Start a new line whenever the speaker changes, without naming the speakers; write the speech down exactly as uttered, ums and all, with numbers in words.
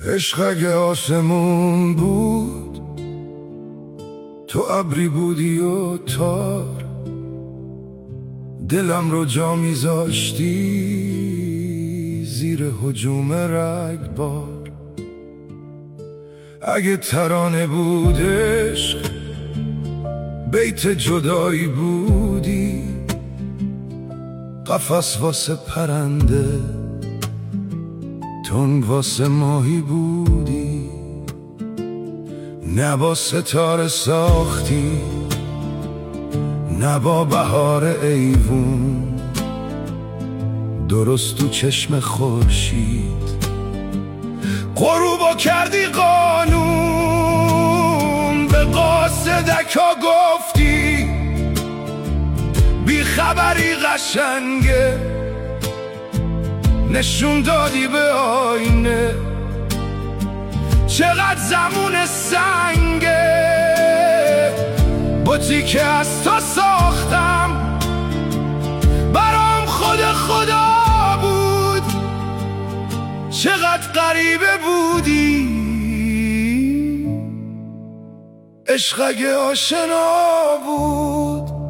عشق اگه آسمون بود تو ابری بودی و تار، دلم رو جا میذاشتی زیر هجوم رگبار. اگه ترانه بود عشق بیت جدایی بودی، قفس واسه پرنده تنگ واسه ماهی بودی. نه با ستاره ساختی نه با بهار ایوون، درست تو چشم خورشید غروبو کردی قانون. به قاصدکا گفتی بی خبری قشنگه، نشون دادی به آینه چقدر زمون سنگه. بوتی که از تو ساختم برام خود خدا بود، چقدر غریبه بودی. عشق اگه آشنا بود